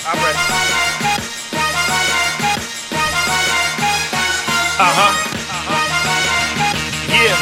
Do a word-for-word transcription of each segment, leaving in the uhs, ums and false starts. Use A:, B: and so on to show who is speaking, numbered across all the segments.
A: I'm ready. Uh-huh. Yeah.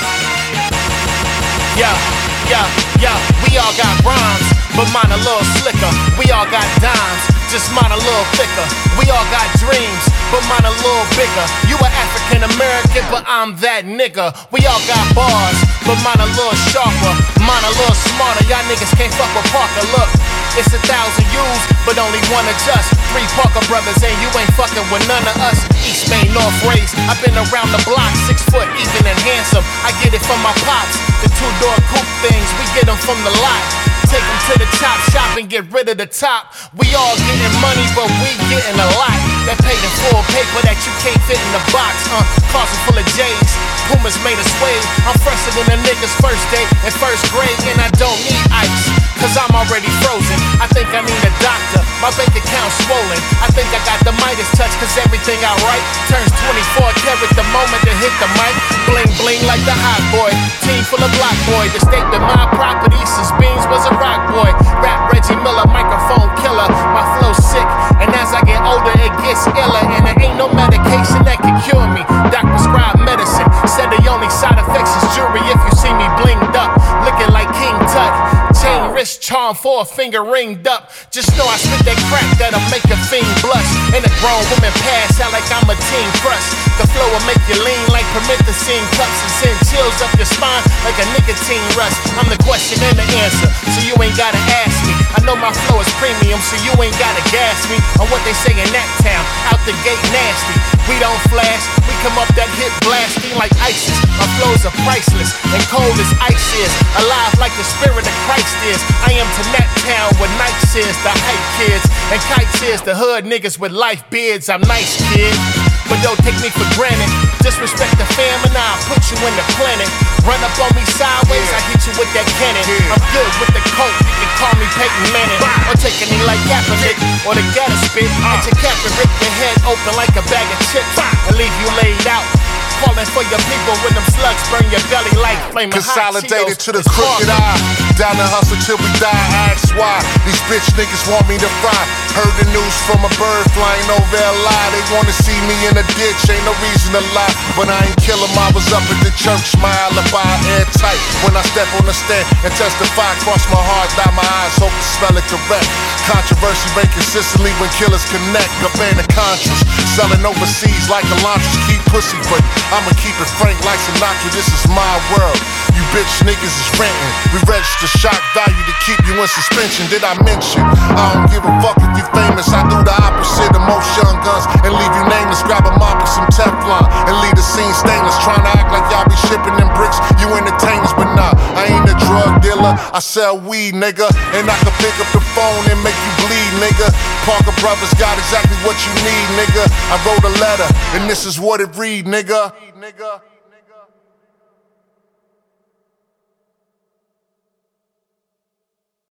A: Yeah, yeah, yeah. We all got rhymes, but mine a little slicker. We all got dimes, just mine a little thicker. We all got dreams, but mine a little bigger. You are African American, but I'm that nigga. We all got bars, but mine a little sharper. Mine a little smarter. Y'all niggas can't fuck with Parker. Look, it's a thousand U's, but only one adjust. Three Parker brothers, and you ain't fucking with none of us. East Main, North Race. I've been around the block, six foot, even and handsome. I get it from my pops. The two-door coupe things, we get them from the lot. Take them to the chop shop and get rid of the top. We all getting money, but we getting a lot. That paid in full paper that you can't fit in the box. Uh, closet full of J's, Pumas made us wave. I'm fresher than a nigga's first day in first grade, and I don't need ice, cause I'm already frozen. I think I need a doctor, my bank account swollen. I think I got the Midas touch, cause everything I write turns twenty-four karat the moment to hit the mic. Bling bling like the hot boy, team full of block boy. The state that my property since Beans was a rock boy. Rap Reggie Miller, microphone killer. My flow sick, and as I get older it gets iller. And there ain't no medication that can cure me. Doc prescribed medicine, said the only side effects is jury. If you see me blinged up, looking like King Tut. Chain wrist charm for a finger ringed up. Just know I spit that crack that'll make a fiend blush. And a grown woman pass out like I'm a teen crush. The flow will make you lean like promethazine cups and send chills up your spine like a nicotine rush. I'm the question and the answer, so you ain't gotta ask me. I know my flow is premium, so you ain't gotta gas me on what they say in that town. Out the gate nasty. We don't flash, we come up that hit blasting like ISIS. My flows are priceless and cold as ice is. Alive like the spirit of Christ is. I am to that town where nights is the hype kids and kites is the hood niggas with life beards. I'm nice, kid, but don't take me for granted. Disrespect the fam and I'll put you in the planet. Run up on me sideways, I hit you with that cannon. I'm good with the coke, you can call me Peyton Manning. Or take a knee like Kaepernick, or the gutter spit. At your cap and rip your head open like a bag of chips and leave you laid out. Calling for your people when them slugs burn your belly like flaming hot
B: Consolidated
A: Cheetos.
B: to the crooked eye. Down the hustle till we die. Ask why these bitch niggas want me to fry. Heard the news from a bird flying over L I. They wanna see me in a ditch, ain't no reason to lie. But I ain't kill 'em, I was up at the church. My alibi airtight. When I step on the stand and testify, cross my heart, dot my eyes, hope to spell it correct. Controversy reign consistently when killers connect. A band of Contras selling overseas like Elantras. Keep pussy, but I'ma keep it frank like Sinatra. This is my world. You bitch niggas is renting. We register shock value to keep you in suspension. Did I mention? I don't give a fuck if you famous. I do the opposite of most young guns and leave you nameless. Grab a mop with some Teflon and leave the scene stainless. Trying to act like y'all be shipping them bricks. You entertainers, but nah, I ain't a drug dealer. I sell weed, nigga, and I can pick up the phone and make you bleed, nigga. Parker Brothers got exactly what you need, nigga. I wrote a letter, and this is what it read, nigga. Nigga.